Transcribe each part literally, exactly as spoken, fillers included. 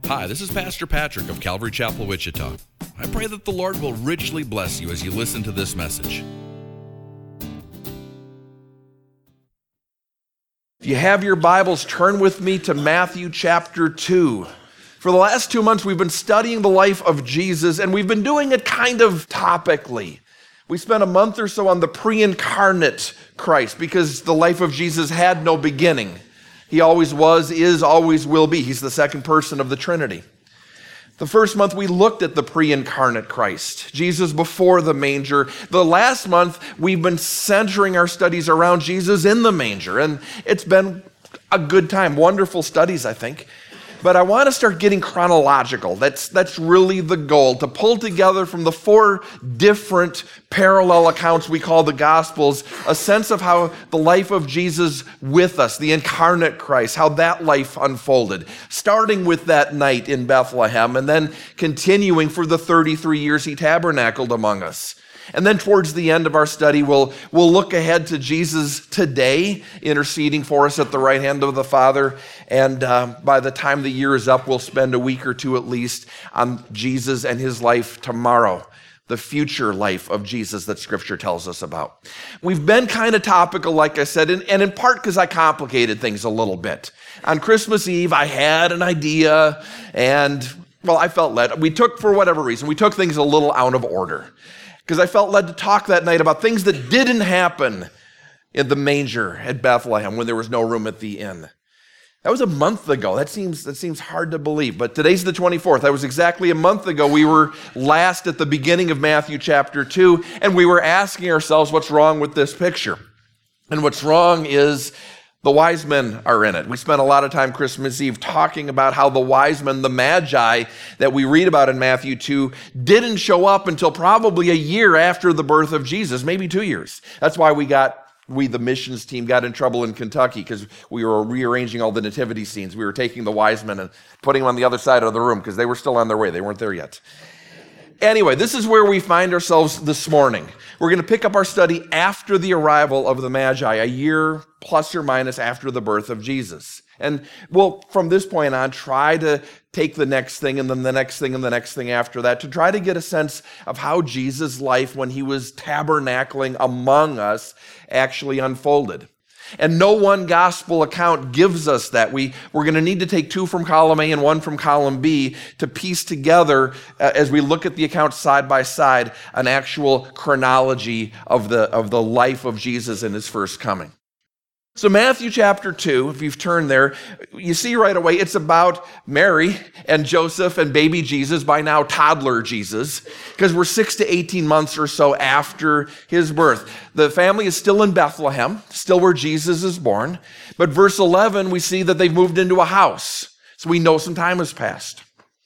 Hi, this is Pastor Patrick of Calvary Chapel, Wichita. I pray that the Lord will richly bless you as you listen to this message. If you have your Bibles, turn with me to Matthew chapter two. For the last two months, we've been studying the life of Jesus, and we've been doing it kind of topically. We spent a month or so on the pre-incarnate Christ because the life of Jesus had no beginning. He always was, is, always will be. He's the second person of the Trinity. The first month, we looked at the pre-incarnate Christ, Jesus before the manger. The last month, we've been centering our studies around Jesus in the manger, and it's been a good time. Wonderful studies, I think. But I want to start getting chronological. That's, that's really the goal, to pull together from the four different parallel accounts we call the Gospels, a sense of how the life of Jesus with us, the incarnate Christ, how that life unfolded, starting with that night in Bethlehem and then continuing for the thirty-three years he tabernacled among us. And then towards the end of our study, we'll, we'll look ahead to Jesus today, interceding for us at the right hand of the Father. And uh, by the time the year is up, we'll spend a week or two at least on Jesus and his life tomorrow, the future life of Jesus that Scripture tells us about. We've been kind of topical, like I said, and, and in part because I complicated things a little bit. On Christmas Eve, I had an idea, and, well, I felt led. We took, for whatever reason, we took things a little out of order. Because I felt led to talk that night about things that didn't happen in the manger at Bethlehem when there was no room at the inn. That was a month ago. That seems that seems hard to believe, but today's the twenty-fourth. That was exactly a month ago. We were last at the beginning of Matthew chapter two, and we were asking ourselves what's wrong with this picture. And what's wrong is the wise men are in it. We spent a lot of time Christmas Eve talking about how the wise men, the magi that we read about in Matthew two, didn't show up until probably a year after the birth of Jesus, maybe two years. That's why we got, we the missions team got in trouble in Kentucky because we were rearranging all the nativity scenes. We were taking the wise men and putting them on the other side of the room because they were still on their way. They weren't there yet. Anyway, this is where we find ourselves this morning. We're going to pick up our study after the arrival of the Magi, a year plus or minus after the birth of Jesus. And we'll, from this point on, try to take the next thing and then the next thing and the next thing after that to try to get a sense of how Jesus' life when he was tabernacling among us actually unfolded. And no one gospel account gives us that. We, we're going to need to take two from column A and one from column B to piece together, uh, as we look at the accounts side by side, an actual chronology of the, of the life of Jesus in his first coming. So Matthew chapter two, if you've turned there, you see right away it's about Mary and Joseph and baby Jesus, by now toddler Jesus, because we're six to eighteen months or so after his birth. The family is still in Bethlehem, still where Jesus is born. But verse eleven, we see that they've moved into a house. So we know some time has passed.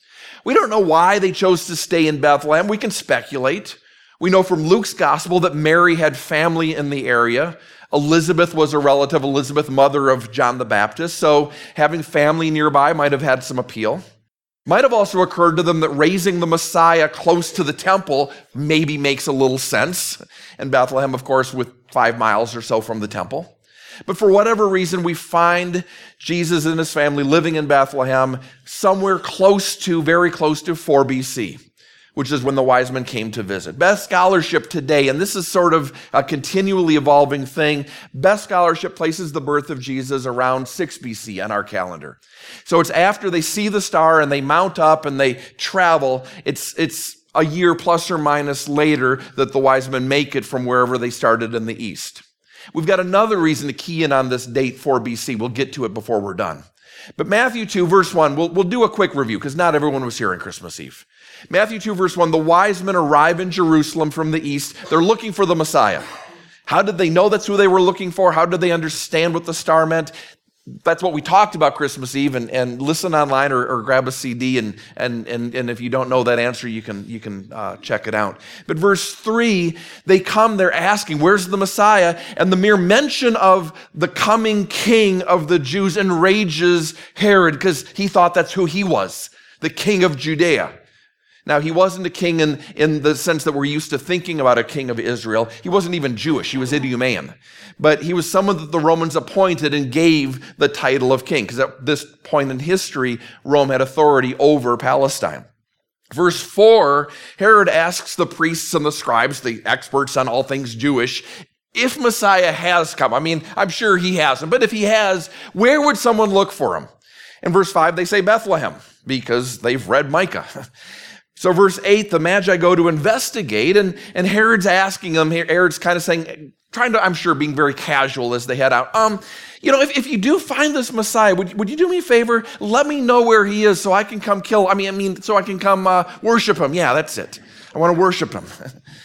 We don't know why they chose to stay in Bethlehem. We can speculate. We know from Luke's gospel that Mary had family in the area. Elizabeth was a relative, Elizabeth, mother of John the Baptist, so having family nearby might have had some appeal. Might have also occurred to them that raising the Messiah close to the temple maybe makes a little sense. And Bethlehem, of course, with five miles or so from the temple. But for whatever reason, we find Jesus and his family living in Bethlehem somewhere close to, very close to four B C, which is when the wise men came to visit. Best scholarship today, and this is sort of a continually evolving thing, best scholarship places the birth of Jesus around six B C on our calendar. So it's after they see the star and they mount up and they travel, it's, it's a year plus or minus later that the wise men make it from wherever they started in the east. We've got another reason to key in on this date, four B C. We'll get to it before we're done. But Matthew two, verse one, we'll, we'll do a quick review because not everyone was here on Christmas Eve. Matthew two, verse one, the wise men arrive in Jerusalem from the east. They're looking for the Messiah. How did they know that's who they were looking for? How did they understand what the star meant? That's what we talked about Christmas Eve, and, and listen online or, or grab a C D, and, and, and, and if you don't know that answer, you can, you can uh, check it out. But verse three, they come, they're asking, where's the Messiah? And the mere mention of the coming king of the Jews enrages Herod because he thought that's who he was, the king of Judea. Now, he wasn't a king in, in the sense that we're used to thinking about a king of Israel. He wasn't even Jewish. He was Idumean. But he was someone that the Romans appointed and gave the title of king, because at this point in history, Rome had authority over Palestine. Verse four, Herod asks the priests and the scribes, the experts on all things Jewish, if Messiah has come. I mean, I'm sure he hasn't, but if he has, where would someone look for him? In verse five, they say Bethlehem, because they've read Micah. So verse eight, the Magi go to investigate, and, and Herod's asking them, Herod's kind of saying, trying to, I'm sure, being very casual as they head out. Um, you know, if, if you do find this Messiah, would, would you do me a favor? Let me know where he is so I can come kill, I mean, I mean, so I can come uh, worship him. Yeah, that's it. I want to worship him.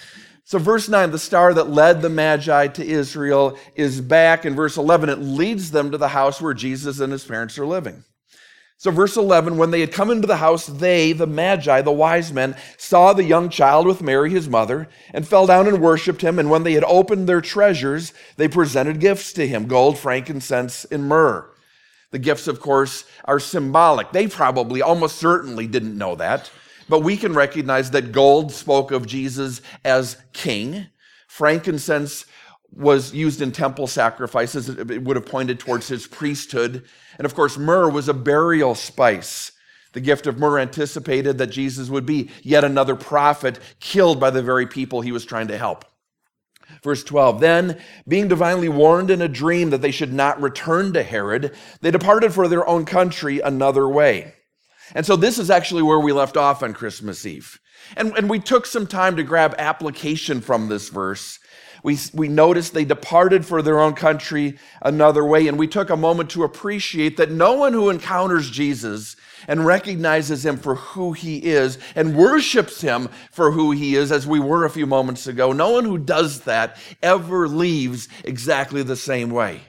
So verse nine, the star that led the Magi to Israel is back. In verse eleven, it leads them to the house where Jesus and his parents are living. So verse eleven, when they had come into the house, they, the Magi, the wise men, saw the young child with Mary, his mother, and fell down and worshiped him. And when they had opened their treasures, they presented gifts to him, gold, frankincense, and myrrh. The gifts, of course, are symbolic. They probably, almost certainly didn't know that. But we can recognize that gold spoke of Jesus as king. Frankincense was used in temple sacrifices. It would have pointed towards his priesthood. And of course, myrrh was a burial spice. The gift of myrrh anticipated that Jesus would be yet another prophet killed by the very people he was trying to help. Verse twelve, then, being divinely warned in a dream that they should not return to Herod, they departed for their own country another way. And so this is actually where we left off on Christmas Eve. And, and we took some time to grab application from this verse. We, we noticed they departed for their own country another way, and we took a moment to appreciate that no one who encounters Jesus and recognizes him for who he is and worships him for who he is, as we were a few moments ago, no one who does that ever leaves exactly the same way.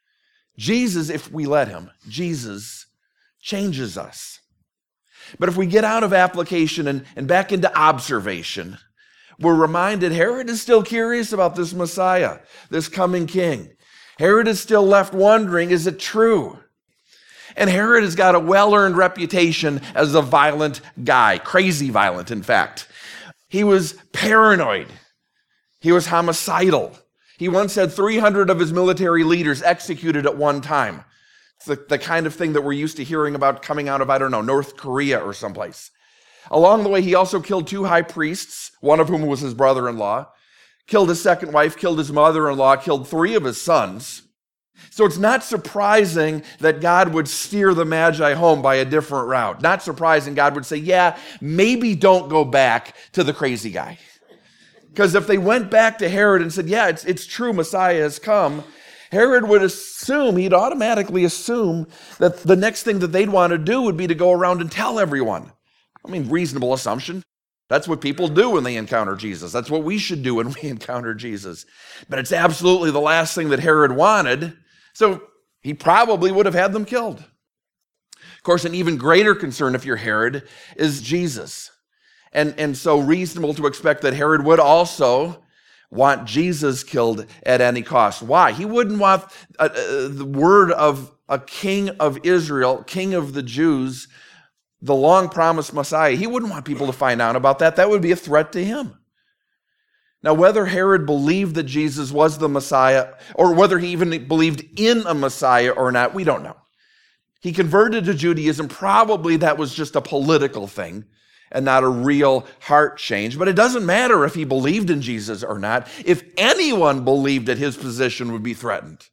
Jesus, if we let him, Jesus changes us. But if we get out of application and, and back into observation, we're reminded Herod is still curious about this Messiah, this coming king. Herod is still left wondering, is it true? And Herod has got a well-earned reputation as a violent guy, crazy violent, in fact. He was paranoid. He was homicidal. He once had three hundred of his military leaders executed at one time. It's the, the kind of thing that we're used to hearing about coming out of, I don't know, North Korea or someplace. Along the way, he also killed two high priests, one of whom was his brother-in-law, killed his second wife, killed his mother-in-law, killed three of his sons. So it's not surprising that God would steer the Magi home by a different route. Not surprising God would say, yeah, maybe don't go back to the crazy guy. Because if they went back to Herod and said, yeah, it's, it's true, Messiah has come, Herod would assume, he'd automatically assume that the next thing that they'd want to do would be to go around and tell everyone. I mean, reasonable assumption. That's what people do when they encounter Jesus. That's what we should do when we encounter Jesus. But it's absolutely the last thing that Herod wanted, so he probably would have had them killed. Of course, an even greater concern, if you're Herod, is Jesus. And, and so reasonable to expect that Herod would also want Jesus killed at any cost. Why? He wouldn't want uh, uh, the word of a king of Israel, king of the Jews, the long-promised Messiah. He wouldn't want people to find out about that. That would be a threat to him. Now, whether Herod believed that Jesus was the Messiah, or whether he even believed in a Messiah or not, we don't know. He converted to Judaism. Probably that was just a political thing and not a real heart change. But it doesn't matter if he believed in Jesus or not. If anyone believed that his position would be threatened.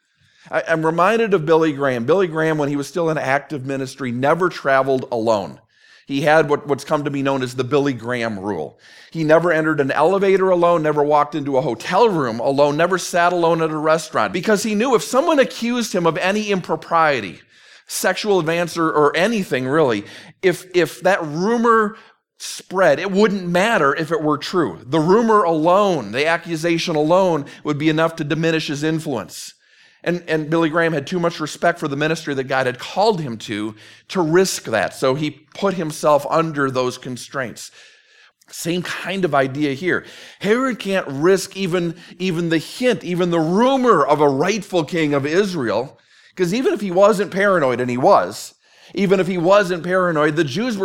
I'm reminded of Billy Graham. Billy Graham, when he was still in active ministry, never traveled alone. He had what, what's come to be known as the Billy Graham rule. He never entered an elevator alone, never walked into a hotel room alone, never sat alone at a restaurant, because he knew if someone accused him of any impropriety, sexual advance or, or anything really, if, if that rumor spread, it wouldn't matter if it were true. The rumor alone, the accusation alone, would be enough to diminish his influence. And, and Billy Graham had too much respect for the ministry that God had called him to, to risk that. So he put himself under those constraints. Same kind of idea here. Herod can't risk even, even the hint, even the rumor of a rightful king of Israel, because even if he wasn't paranoid, and he was, even if he wasn't paranoid, the Jews were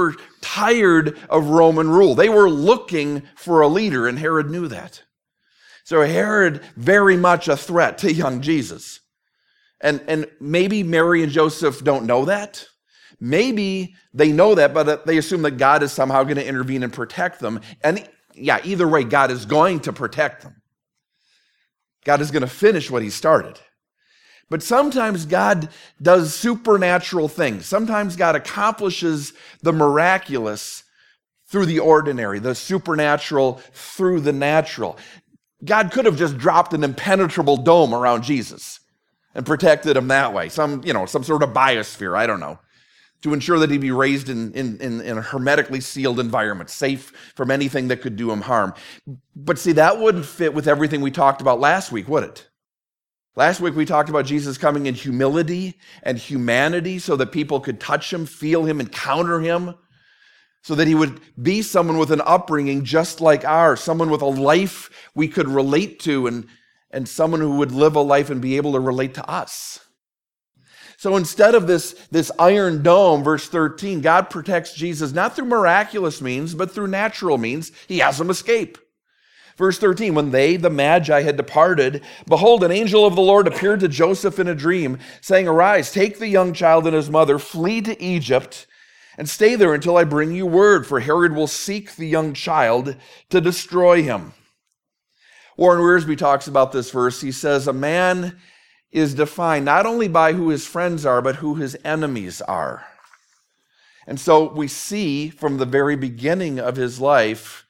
tired of Roman rule. They were looking for a leader, and Herod knew that. So Herod, very much a threat to young Jesus. And, and maybe Mary and Joseph don't know that. Maybe they know that, but they assume that God is somehow going to intervene and protect them. And yeah, either way, God is going to protect them. God is going to finish what he started. But sometimes God does supernatural things. Sometimes God accomplishes the miraculous through the ordinary, the supernatural through the natural. God could have just dropped an impenetrable dome around Jesus and protected him that way. Some, you know, some sort of biosphere, I don't know, to ensure that he'd be raised in, in, in, in a hermetically sealed environment, safe from anything that could do him harm. But see, that wouldn't fit with everything we talked about last week, would it? Last week we talked about Jesus coming in humility and humanity so that people could touch him, feel him, encounter him, so that he would be someone with an upbringing just like ours, someone with a life we could relate to, and, and someone who would live a life and be able to relate to us. So instead of this, this iron dome, verse thirteen, God protects Jesus not through miraculous means, but through natural means. He has him escape. Verse thirteen, when they, the Magi, had departed, behold, an angel of the Lord appeared to Joseph in a dream, saying, arise, take the young child and his mother, flee to Egypt, and stay there until I bring you word, for Herod will seek the young child to destroy him. Warren Wiersbe talks about this verse. He says, a man is defined not only by who his friends are, but who his enemies are. And so we see from the very beginning of his life,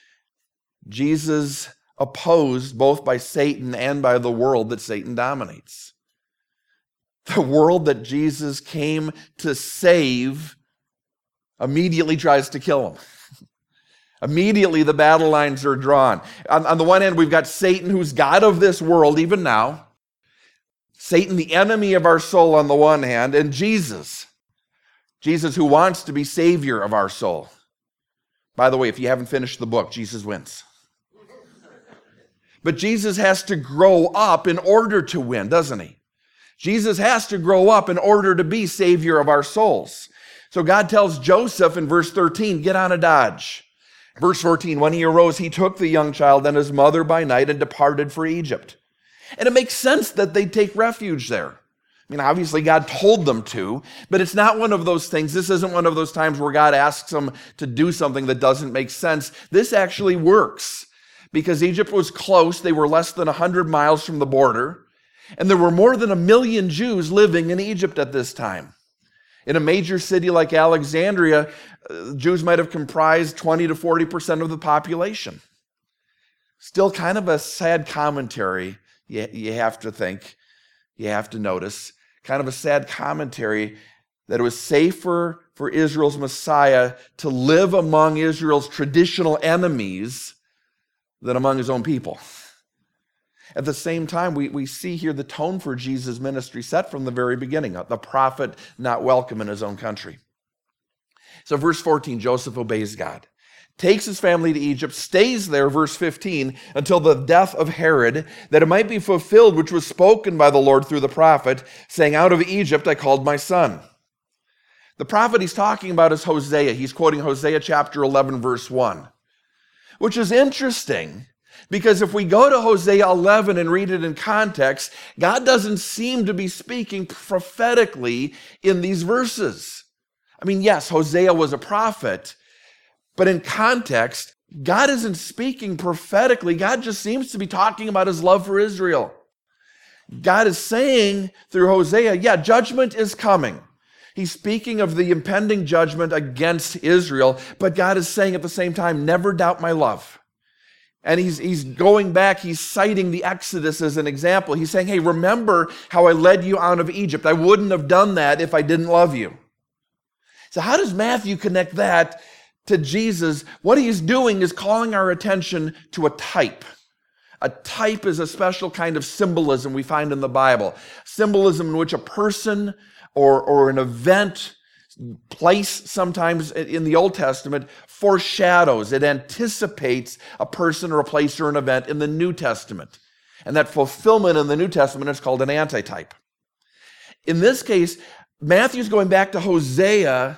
Jesus opposed both by Satan and by the world that Satan dominates. The world that Jesus came to save immediately tries to kill him. Immediately the battle lines are drawn. On, on the one hand, we've got Satan, who's God of this world even now. Satan, the enemy of our soul on the one hand, and Jesus. Jesus who wants to be Savior of our soul. By the way, if you haven't finished the book, Jesus wins. But Jesus has to grow up in order to win, doesn't he? Jesus has to grow up in order to be Savior of our souls. So God tells Joseph in verse thirteen, get on a dodge. Verse fourteen, when he arose, he took the young child and his mother by night and departed for Egypt. And it makes sense that they'd take refuge there. I mean, obviously God told them to, but it's not one of those things. This isn't one of those times where God asks them to do something that doesn't make sense. This actually works because Egypt was close. They were less than one hundred miles from the border, and there were more than a million Jews living in Egypt at this time. In a major city like Alexandria, Jews might have comprised twenty to forty percent of the population. Still kind of a sad commentary, you, you have to think, you have to notice, kind of a sad commentary that it was safer for Israel's Messiah to live among Israel's traditional enemies than among his own people. At the same time, we, we see here the tone for Jesus' ministry set from the very beginning, the prophet not welcome in his own country. So verse fourteen, Joseph obeys God, takes his family to Egypt, stays there, verse fifteen, until the death of Herod, that it might be fulfilled which was spoken by the Lord through the prophet, saying, out of Egypt I called my son. The prophet he's talking about is Hosea. He's quoting Hosea chapter eleven, verse one, which is interesting. Because if we go to Hosea eleven and read it in context, God doesn't seem to be speaking prophetically in these verses. I mean, yes, Hosea was a prophet, but in context, God isn't speaking prophetically. God just seems to be talking about his love for Israel. God is saying through Hosea, yeah, judgment is coming. He's speaking of the impending judgment against Israel, but God is saying at the same time, never doubt my love. And he's, he's going back, he's citing the Exodus as an example. He's saying, hey, remember how I led you out of Egypt. I wouldn't have done that if I didn't love you. So how does Matthew connect that to Jesus? What he's doing is calling our attention to a type. A type is a special kind of symbolism we find in the Bible. Symbolism in which a person or, or an event, place sometimes in the Old Testament, foreshadows, it anticipates a person or a place or an event in the New Testament. And that fulfillment in the New Testament is called an antitype. In this case, Matthew's going back to Hosea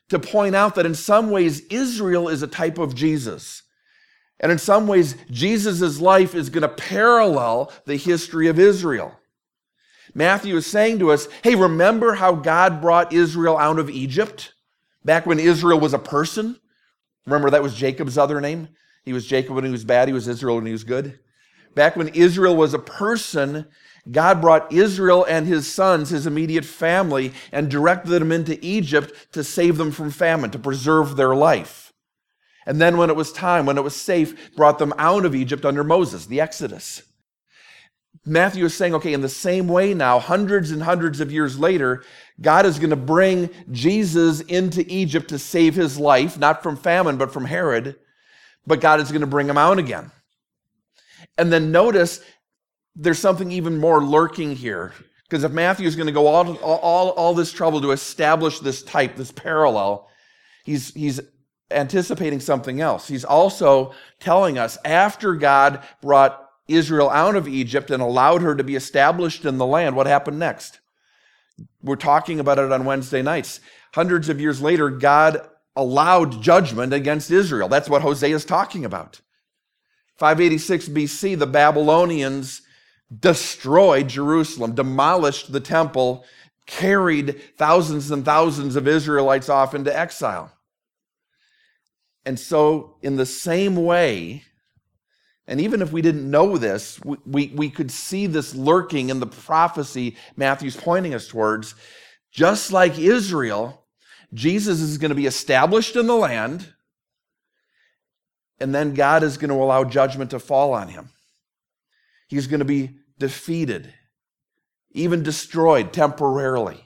to point out that in some ways Israel is a type of Jesus. And in some ways, Jesus' life is going to parallel the history of Israel. Matthew is saying to us, hey, remember how God brought Israel out of Egypt? Back when Israel was a person? Remember that was Jacob's other name? He was Jacob when he was bad, he was Israel when he was good. Back when Israel was a person, God brought Israel and his sons, his immediate family, and directed them into Egypt to save them from famine, to preserve their life. And then when it was time, when it was safe, brought them out of Egypt under Moses, the Exodus. Matthew is saying, okay, in the same way now, hundreds and hundreds of years later, God is going to bring Jesus into Egypt to save his life, not from famine, but from Herod. But God is going to bring him out again. And then notice there's something even more lurking here. Because if Matthew is going to go all, all, all this trouble to establish this type, this parallel, he's, he's anticipating something else. He's also telling us after God brought Israel out of Egypt and allowed her to be established in the land, what happened next? We're talking about it on Wednesday nights. Hundreds of years later, God allowed judgment against Israel. That's what Hosea is talking about. five eighty-six B C, the Babylonians destroyed Jerusalem, demolished the temple, carried thousands and thousands of Israelites off into exile. And so, in the same way, and even if we didn't know this, we, we, we could see this lurking in the prophecy Matthew's pointing us towards. Just like Israel, Jesus is going to be established in the land, and then God is going to allow judgment to fall on him. He's going to be defeated, even destroyed temporarily.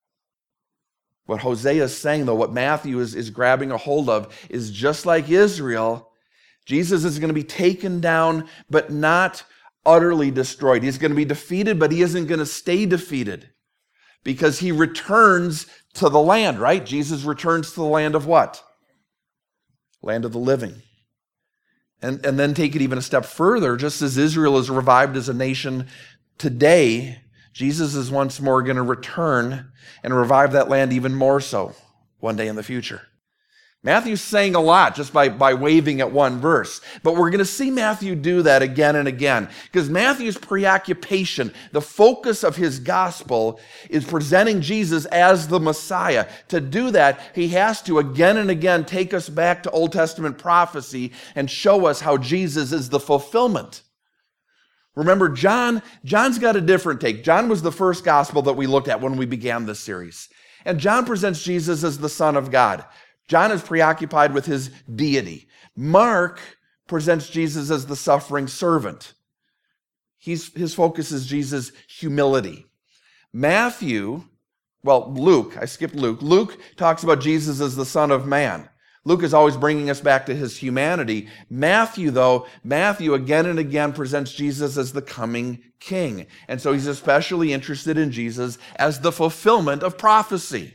What Hosea is saying, though, what Matthew is, is grabbing a hold of, is just like Israel, Jesus is going to be taken down, but not utterly destroyed. He's going to be defeated, but he isn't going to stay defeated because he returns to the land, right? Jesus returns to the land of what? Land of the living. And, and then take it even a step further, just as Israel is revived as a nation today, Jesus is once more going to return and revive that land even more so one day in the future. Matthew's saying a lot just by, by waving at one verse. But we're going to see Matthew do that again and again. Because Matthew's preoccupation, the focus of his gospel, is presenting Jesus as the Messiah. To do that, he has to again and again take us back to Old Testament prophecy and show us how Jesus is the fulfillment. Remember, John, John's got a different take. John was the first gospel that we looked at when we began this series. And John presents Jesus as the Son of God. John is preoccupied with his deity. Mark presents Jesus as the suffering servant. He's, his focus is Jesus' humility. Matthew, well, Luke, I skipped Luke. Luke talks about Jesus as the Son of Man. Luke is always bringing us back to his humanity. Matthew, though, Matthew again and again presents Jesus as the coming king. And so he's especially interested in Jesus as the fulfillment of prophecy.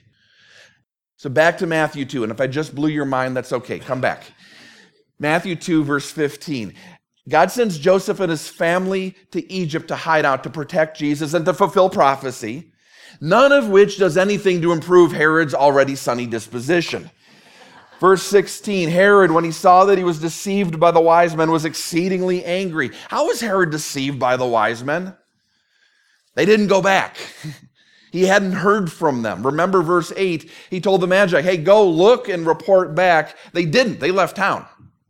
So back to Matthew two, and if I just blew your mind, that's okay. Come back. Matthew two, verse fifteen. God sends Joseph and his family to Egypt to hide out, to protect Jesus, and to fulfill prophecy, none of which does anything to improve Herod's already sunny disposition. Verse sixteen, Herod, when he saw that he was deceived by the wise men, was exceedingly angry. How was Herod deceived by the wise men? They didn't go back. He hadn't heard from them. Remember verse eight, he told the Magi, hey, go look and report back. They didn't. They left town.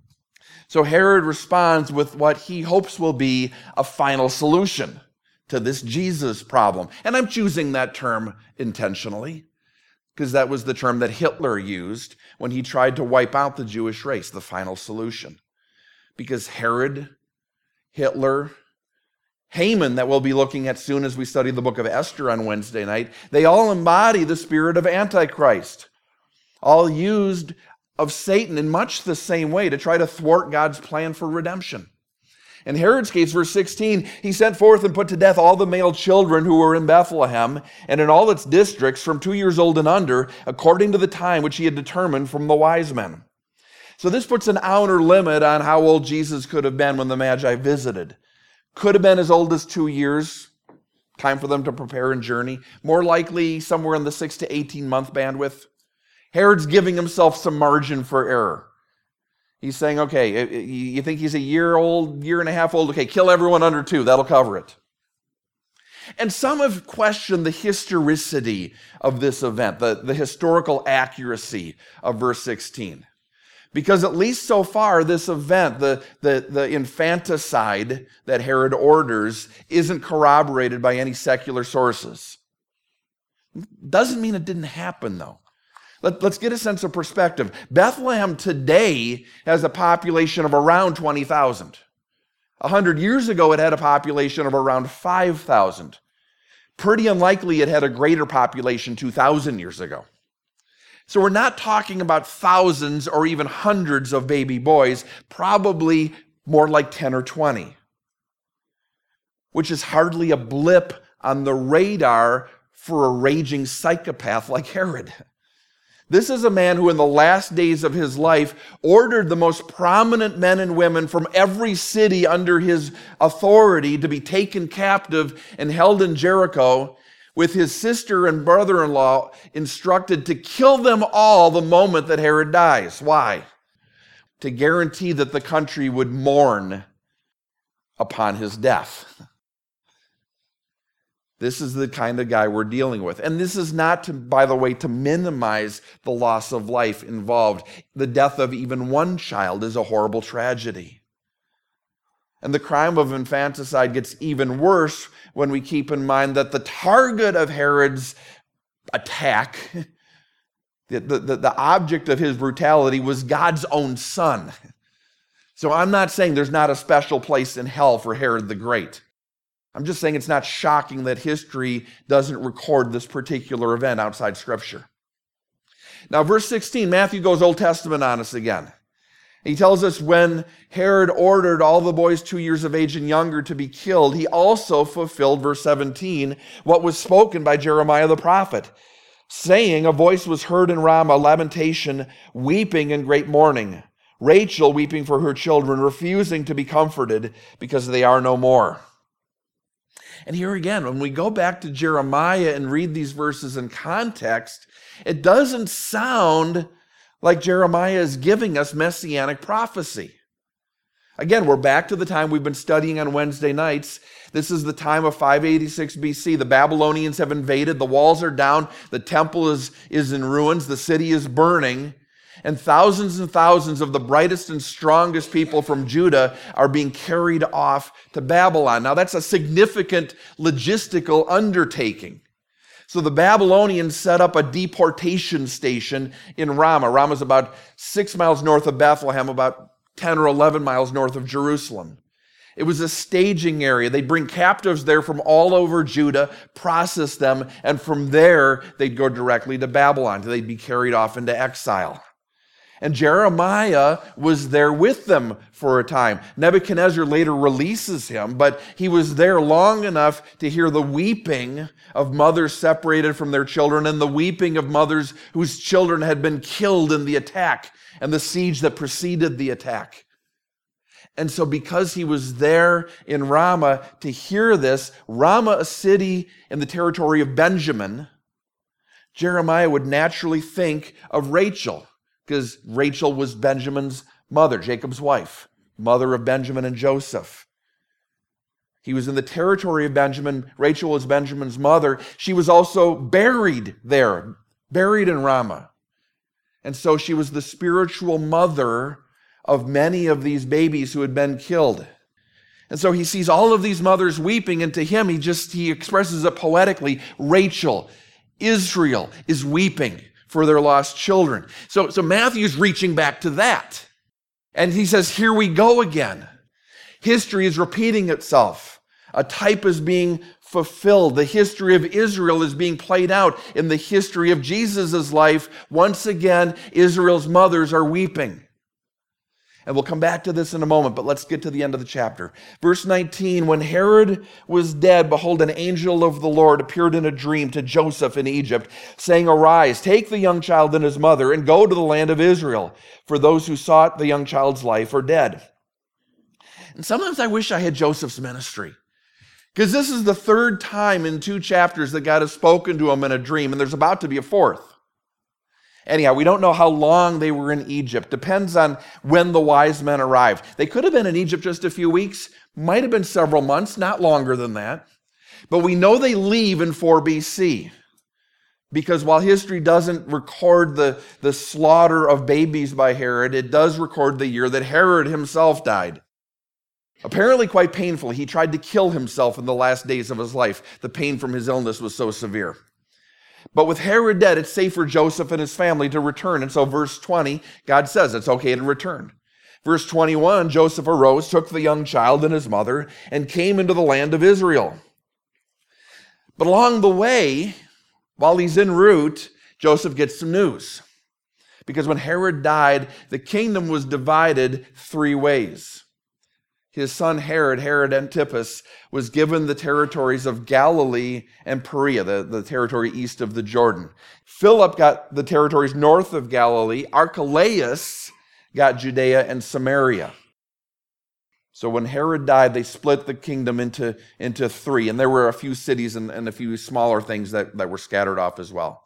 So Herod responds with what he hopes will be a final solution to this Jesus problem. And I'm choosing that term intentionally because that was the term that Hitler used when he tried to wipe out the Jewish race, the final solution. Because Herod, Hitler, Haman, that we'll be looking at soon as we study the book of Esther on Wednesday night, they all embody the spirit of Antichrist, all used of Satan in much the same way to try to thwart God's plan for redemption. In Herod's case, verse sixteen, he sent forth and put to death all the male children who were in Bethlehem and in all its districts from two years old and under, according to the time which he had determined from the wise men. So this puts an outer limit on how old Jesus could have been when the Magi visited. Could have been as old as two years, time for them to prepare and journey. More likely somewhere in the six to eighteen month bandwidth. Herod's giving himself some margin for error. He's saying, okay, you think he's a year old, year and a half old? Okay, kill everyone under two. That'll cover it. And some have questioned the historicity of this event, the, the historical accuracy of verse sixteen. Because at least so far, this event, the, the, the infanticide that Herod orders, isn't corroborated by any secular sources. Doesn't mean it didn't happen, though. Let, let's get a sense of perspective. Bethlehem today has a population of around twenty thousand. A hundred years ago, it had a population of around five thousand. Pretty unlikely it had a greater population two thousand years ago. So we're not talking about thousands or even hundreds of baby boys, probably more like ten or twenty, which is hardly a blip on the radar for a raging psychopath like Herod. This is a man who in the last days of his life ordered the most prominent men and women from every city under his authority to be taken captive and held in Jericho, with his sister and brother-in-law instructed to kill them all the moment that Herod dies. Why? To guarantee that the country would mourn upon his death. This is the kind of guy we're dealing with. And this is not, to, by the way, to minimize the loss of life involved. The death of even one child is a horrible tragedy. And the crime of infanticide gets even worse when we keep in mind that the target of Herod's attack, the, the, the object of his brutality, was God's own son. So I'm not saying there's not a special place in hell for Herod the Great. I'm just saying it's not shocking that history doesn't record this particular event outside Scripture. Now, verse sixteen, Matthew goes Old Testament on us again. He tells us when Herod ordered all the boys two years of age and younger to be killed, he also fulfilled, verse seventeen, what was spoken by Jeremiah the prophet, saying, a voice was heard in Ramah, lamentation, weeping and great mourning, Rachel weeping for her children, refusing to be comforted because they are no more. And here again, when we go back to Jeremiah and read these verses in context, it doesn't sound like Jeremiah is giving us messianic prophecy. Again, we're back to the time we've been studying on Wednesday nights. This is the time of five eighty-six B C. The Babylonians have invaded. The walls are down. The temple is, is in ruins. The city is burning. And thousands and thousands of the brightest and strongest people from Judah are being carried off to Babylon. Now, that's a significant logistical undertaking. So the Babylonians set up a deportation station in Ramah. Ramah is about six miles north of Bethlehem, about ten or eleven miles north of Jerusalem. It was a staging area. They'd bring captives there from all over Judah, process them, and from there, they'd go directly to Babylon. They'd be carried off into exile. And Jeremiah was there with them for a time. Nebuchadnezzar later releases him, but he was there long enough to hear the weeping of mothers separated from their children and the weeping of mothers whose children had been killed in the attack and the siege that preceded the attack. And so because he was there in Ramah to hear this, Ramah, a city in the territory of Benjamin, Jeremiah would naturally think of Rachel, because Rachel was Benjamin's mother, Jacob's wife, mother of Benjamin and Joseph. He was in the territory of Benjamin. Rachel was Benjamin's mother. She was also buried there, buried in Ramah. And so she was the spiritual mother of many of these babies who had been killed. And so he sees all of these mothers weeping, and to him, he just, he expresses it poetically. Rachel, Israel is weeping for their lost children. So, so Matthew's reaching back to that. And he says, here we go again. History is repeating itself. A type is being fulfilled. The history of Israel is being played out in the history of Jesus' life. Once again, Israel's mothers are weeping. And we'll come back to this in a moment, but let's get to the end of the chapter. Verse nineteen, when Herod was dead, behold, an angel of the Lord appeared in a dream to Joseph in Egypt, saying, arise, take the young child and his mother, and go to the land of Israel, for those who sought the young child's life are dead. And sometimes I wish I had Joseph's ministry, because this is the third time in two chapters that God has spoken to him in a dream, and there's about to be a fourth. Anyhow, we don't know how long they were in Egypt. Depends on when the wise men arrived. They could have been in Egypt just a few weeks, might have been several months, not longer than that. But we know they leave in four B C. Because while history doesn't record the, the slaughter of babies by Herod, it does record the year that Herod himself died. Apparently quite painfully. He tried to kill himself in the last days of his life. The pain from his illness was so severe. But with Herod dead, it's safe for Joseph and his family to return. And so verse twenty, God says it's okay to return. Verse twenty-one, Joseph arose, took the young child and his mother, and came into the land of Israel. But along the way, while he's en route, Joseph gets some news. Because when Herod died, the kingdom was divided three ways. His son Herod, Herod Antipas, was given the territories of Galilee and Perea, the, the territory east of the Jordan. Philip got the territories north of Galilee. Archelaus got Judea and Samaria. So when Herod died, they split the kingdom into, into three. And there were a few cities and, and a few smaller things that, that were scattered off as well.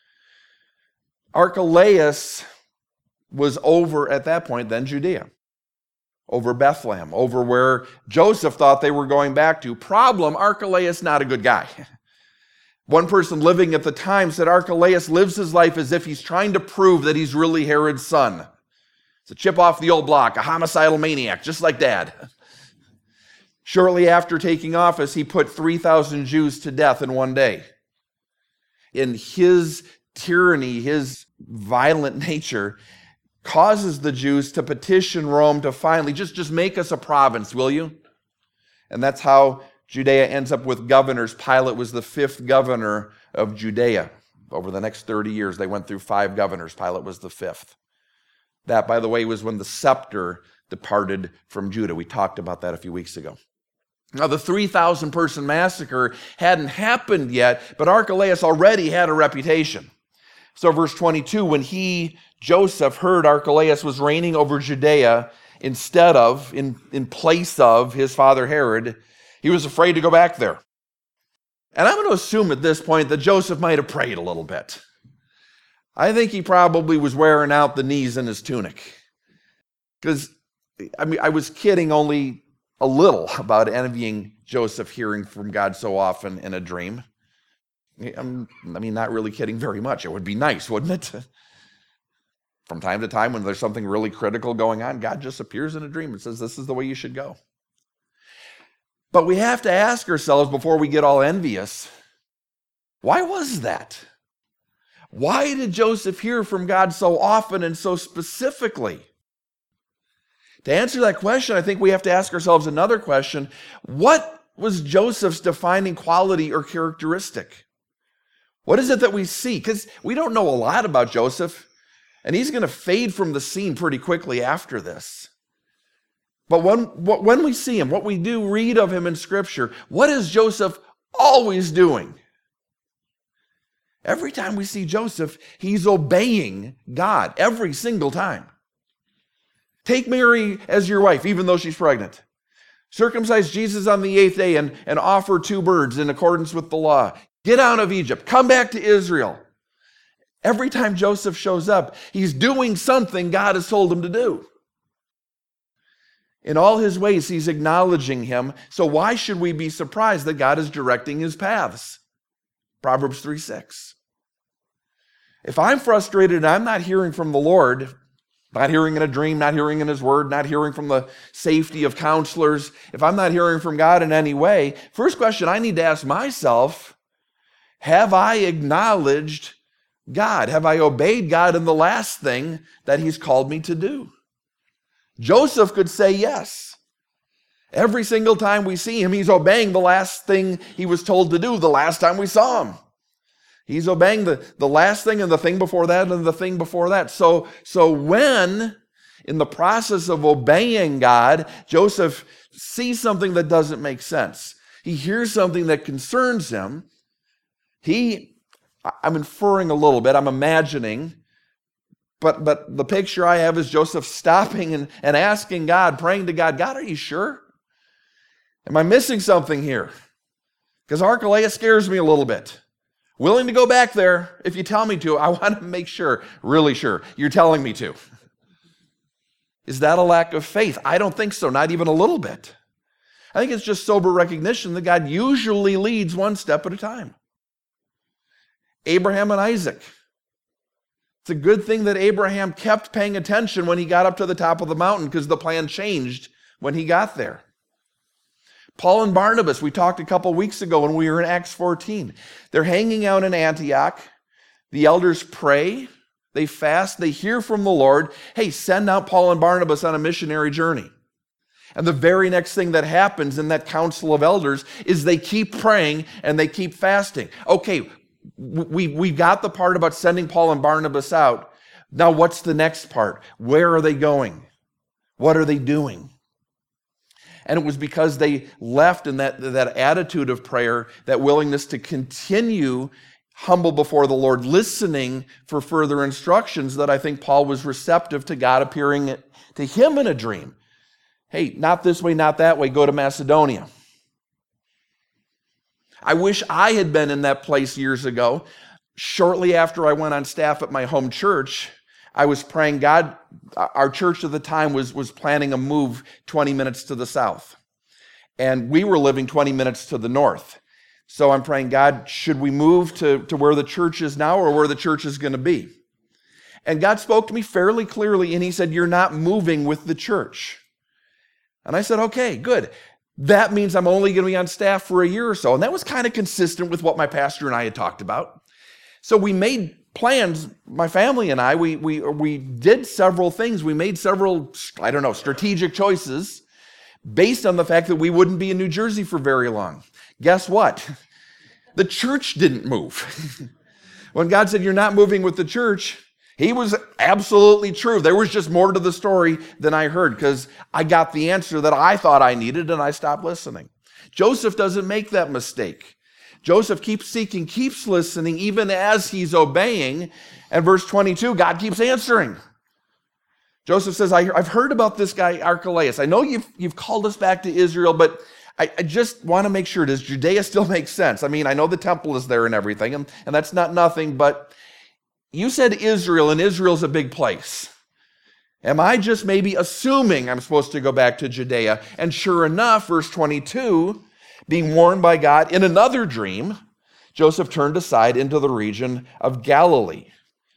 Archelaus was over, at that point, then Judea. Over Bethlehem, over where Joseph thought they were going back to. Problem, Archelaus not a good guy. One person living at the time said Archelaus lives his life as if he's trying to prove that he's really Herod's son. It's a chip off the old block, a homicidal maniac, just like Dad. Shortly after taking office, he put three thousand Jews to death in one day. In his tyranny, his violent nature, causes the Jews to petition Rome to finally, just, just make us a province, will you? And that's how Judea ends up with governors. Pilate was the fifth governor of Judea. Over the next thirty years, they went through five governors. Pilate was the fifth. That, by the way, was when the scepter departed from Judah. We talked about that a few weeks ago. Now, the three thousand person massacre hadn't happened yet, but Archelaus already had a reputation. So verse twenty-two, when he, Joseph, heard Archelaus was reigning over Judea instead of, in, in place of his father Herod, he was afraid to go back there. And I'm going to assume at this point that Joseph might have prayed a little bit. I think he probably was wearing out the knees in his tunic. Because, I mean, I was kidding only a little about envying Joseph hearing from God so often in a dream. I'm, I mean, not really kidding very much. It would be nice, wouldn't it? From time to time, when there's something really critical going on, God just appears in a dream and says, this is the way you should go. But we have to ask ourselves before we get all envious, why was that? Why did Joseph hear from God so often and so specifically? To answer that question, I think we have to ask ourselves another question. What was Joseph's defining quality or characteristic? What is it that we see? Because we don't know a lot about Joseph, and he's going to fade from the scene pretty quickly after this. But when, when we see him, what we do read of him in Scripture, what is Joseph always doing? Every time we see Joseph, he's obeying God every single time. Take Mary as your wife, even though she's pregnant. Circumcise Jesus on the eighth day and, and offer two birds in accordance with the law. Get out of Egypt. Come back to Israel. Every time Joseph shows up, he's doing something God has told him to do. In all his ways, he's acknowledging him. So why should we be surprised that God is directing his paths? Proverbs three six. If I'm frustrated and I'm not hearing from the Lord, not hearing in a dream, not hearing in his word, not hearing from the safety of counselors, if I'm not hearing from God in any way, first question I need to ask myself, have I acknowledged God? Have I obeyed God in the last thing that he's called me to do? Joseph could say yes. Every single time we see him, he's obeying the last thing he was told to do the last time we saw him. He's obeying the, the last thing and the thing before that and the thing before that. So, so when, in the process of obeying God, Joseph sees something that doesn't make sense, he hears something that concerns him, he, I'm inferring a little bit, I'm imagining, but, but the picture I have is Joseph stopping and, and asking God, praying to God, God, are you sure? Am I missing something here? Because Archelaus scares me a little bit. Willing to go back there if you tell me to. I want to make sure, really sure, you're telling me to. Is that a lack of faith? I don't think so, not even a little bit. I think it's just sober recognition that God usually leads one step at a time. Abraham and Isaac. It's a good thing that Abraham kept paying attention when he got up to the top of the mountain, because the plan changed when he got there. Paul and Barnabas, we talked a couple weeks ago when we were in Acts fourteen. They're hanging out in Antioch. The elders pray, they fast, they hear from the Lord, hey, send out Paul and Barnabas on a missionary journey. And the very next thing that happens in that council of elders is they keep praying and they keep fasting. Okay, we, we got the part about sending Paul and Barnabas out. Now what's the next part? Where are they going? What are they doing? And it was because they left in that, that attitude of prayer, that willingness to continue humble before the Lord, listening for further instructions, that I think Paul was receptive to God appearing to him in a dream. Hey, not this way, not that way, go to Macedonia. I wish I had been in that place years ago. Shortly after I went on staff at my home church, I was praying, God, our church at the time was, was planning a move twenty minutes to the south. And we were living twenty minutes to the north. So I'm praying, God, should we move to, to where the church is now or where the church is going to be? And God spoke to me fairly clearly, and he said, you're not moving with the church. And I said, okay, good. That means I'm only going to be on staff for a year or so. And that was kind of consistent with what my pastor and I had talked about. So we made plans, my family and I, we, we, we did several things. We made several, I don't know, strategic choices based on the fact that we wouldn't be in New Jersey for very long. Guess what? The church didn't move. When God said, you're not moving with the church, he was absolutely true. There was just more to the story than I heard, because I got the answer that I thought I needed and I stopped listening. Joseph doesn't make that mistake. Joseph keeps seeking, keeps listening, even as he's obeying. And verse twenty-two, God keeps answering. Joseph says, I, I've heard about this guy, Archelaus. I know you've, you've called us back to Israel, but I, I just want to make sure, does Judea still make sense? I mean, I know the temple is there and everything, and, and that's not nothing, but you said Israel, and Israel's a big place. Am I just maybe assuming I'm supposed to go back to Judea? And sure enough, verse twenty-two, being warned by God in another dream, Joseph turned aside into the region of Galilee,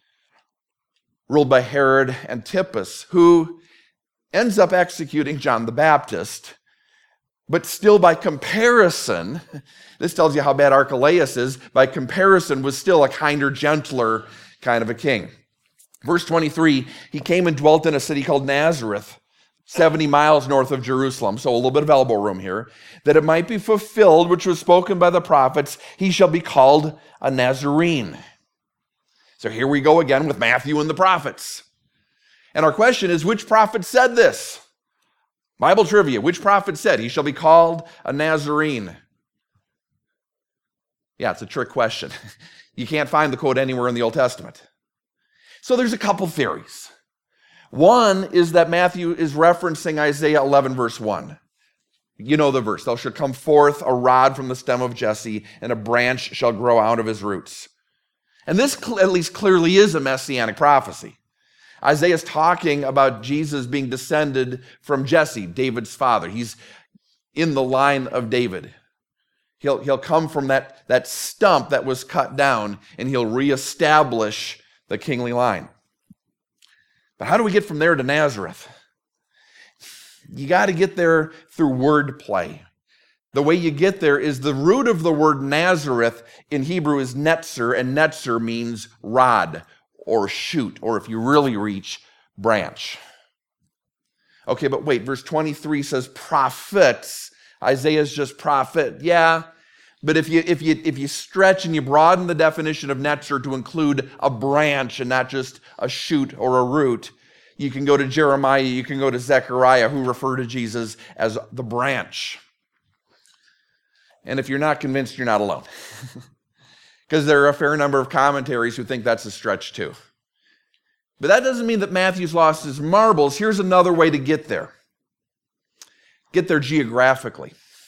ruled by Herod Antipas, who ends up executing John the Baptist. But still, by comparison, this tells you how bad Archelaus is, by comparison was still a kinder, gentler kind of a king. Verse twenty-three, he came and dwelt in a city called Nazareth, seventy miles north of Jerusalem, so a little bit of elbow room here, that it might be fulfilled, which was spoken by the prophets, he shall be called a Nazarene. So here we go again with Matthew and the prophets. And our question is, which prophet said this? Bible trivia, which prophet said he shall be called a Nazarene? Yeah, it's a trick question. You can't find the quote anywhere in the Old Testament. So there's a couple theories. One is that Matthew is referencing Isaiah eleven, verse one. You know the verse, there shall come forth a rod from the stem of Jesse, and a branch shall grow out of his roots. And this at least clearly is a messianic prophecy. Isaiah is talking about Jesus being descended from Jesse, David's father. He's in the line of David. He'll, he'll come from that, that stump that was cut down, and he'll reestablish the kingly line. But how do we get from there to Nazareth? You got to get there through wordplay. The way you get there is the root of the word Nazareth in Hebrew is netzer, and netzer means rod or shoot, or if you really reach, branch. Okay, but wait, verse twenty-three says prophets. Isaiah's just prophet. Yeah, but if you if you if you stretch and you broaden the definition of netzer to include a branch and not just a shoot or a root, you can go to Jeremiah, you can go to Zechariah, who refer to Jesus as the branch. And if you're not convinced, you're not alone. Because there are a fair number of commentaries who think that's a stretch too. But that doesn't mean that Matthew's lost his marbles. Here's another way to get there. Get there geographically.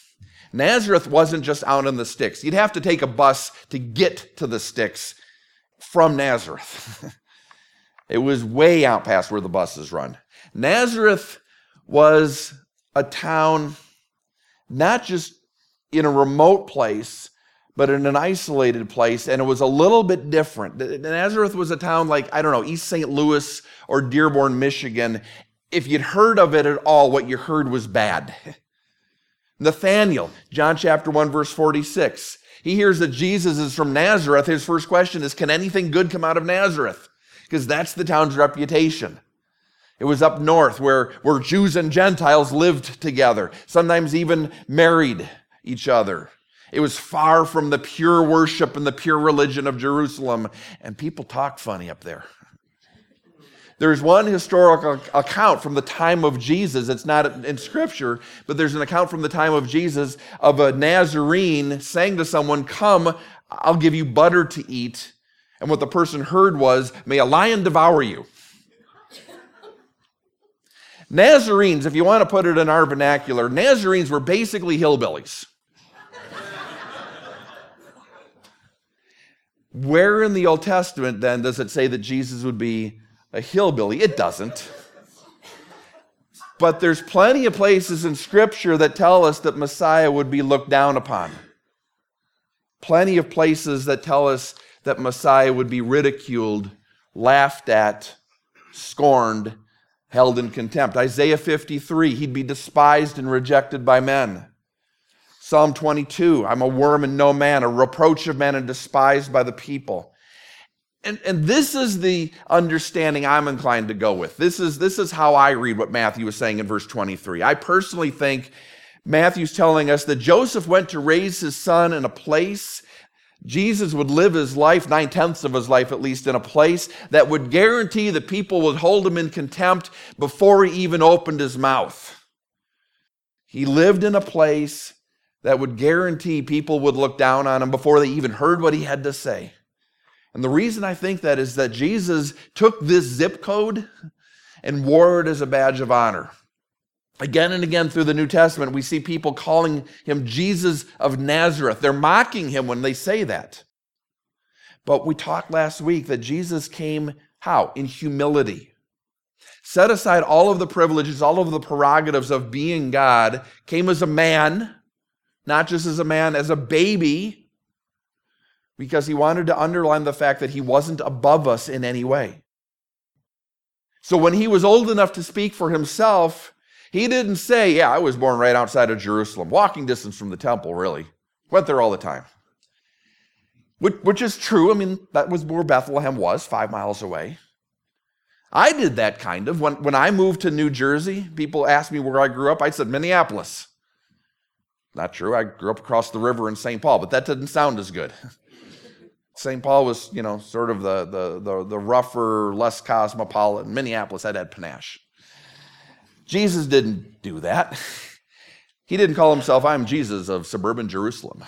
Nazareth wasn't just out in the sticks. You'd have to take a bus to get to the sticks from Nazareth. It was way out past where the buses run. Nazareth was a town not just in a remote place, but in an isolated place, and it was a little bit different. Nazareth was a town like, I don't know, East Saint Louis or Dearborn, Michigan. If you'd heard of it at all, what you heard was bad. Nathanael, John chapter one, verse forty-six. He hears that Jesus is from Nazareth. His first question is, can anything good come out of Nazareth? Because that's the town's reputation. It was up north where, where Jews and Gentiles lived together, sometimes even married each other. It was far from the pure worship and the pure religion of Jerusalem, and people talk funny up there. There's one historical account from the time of Jesus. It's not in Scripture, but there's an account from the time of Jesus of a Nazarene saying to someone, come, I'll give you butter to eat. And what the person heard was, may a lion devour you. Nazarenes, if you want to put it in our vernacular, Nazarenes were basically hillbillies. Where in the Old Testament, then, does it say that Jesus would be a hillbilly? It doesn't. But there's plenty of places in Scripture that tell us that Messiah would be looked down upon. Plenty of places that tell us that Messiah would be ridiculed, laughed at, scorned, held in contempt. Isaiah fifty-three, he'd be despised and rejected by men. Psalm twenty-two, I'm a worm and no man, a reproach of men and despised by the people. And, and this is the understanding I'm inclined to go with. This is, this is how I read what Matthew is saying in verse twenty-three. I personally think Matthew's telling us that Joseph went to raise his son in a place. Jesus would live his life, nine-tenths of his life at least, in a place that would guarantee that people would hold him in contempt before he even opened his mouth. He lived in a place that would guarantee people would look down on him before they even heard what he had to say. And the reason I think that is that Jesus took this zip code and wore it as a badge of honor. Again and again through the New Testament, we see people calling him Jesus of Nazareth. They're mocking him when they say that. But we talked last week that Jesus came, how? In humility. Set aside all of the privileges, all of the prerogatives of being God, came as a man, not just as a man, as a baby, because he wanted to underline the fact that he wasn't above us in any way. So when he was old enough to speak for himself, he didn't say, yeah, I was born right outside of Jerusalem, walking distance from the temple, really. Went there all the time. Which, which is true. I mean, that was where Bethlehem was, five miles away. I did that kind of. When, when I moved to New Jersey, people asked me where I grew up. I said Minneapolis. Not true. I grew up across the river in Saint Paul, but that didn't sound as good. Saint Paul was, you know, sort of the, the, the, the rougher, less cosmopolitan. Minneapolis had that panache. Jesus didn't do that. He didn't call himself, I'm Jesus of suburban Jerusalem.